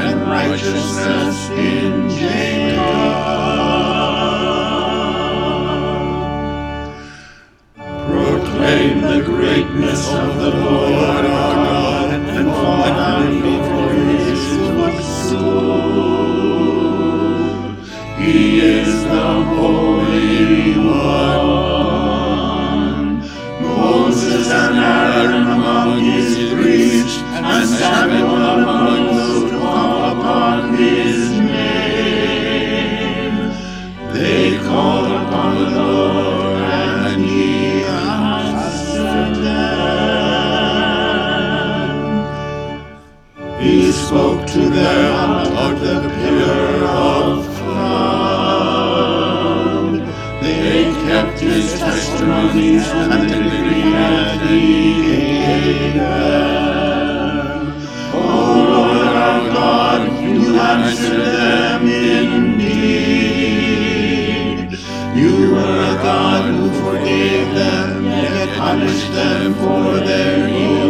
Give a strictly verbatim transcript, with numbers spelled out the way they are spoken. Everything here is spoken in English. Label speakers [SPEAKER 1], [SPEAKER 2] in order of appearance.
[SPEAKER 1] and righteousness in Jacob. Proclaim the greatness of the Lord our God, and fall down before his footstool. He is the Holy One. Moses and Aaron among his priests, and Samuel among those who call upon his name. They called upon the Lord, and he answered them. He spoke to them out of the pillar of cloud. They kept his testimonies and the decree that he gave them. O Lord our God, you answered them indeed. You were a God who forgave them, yet punished them for their evil.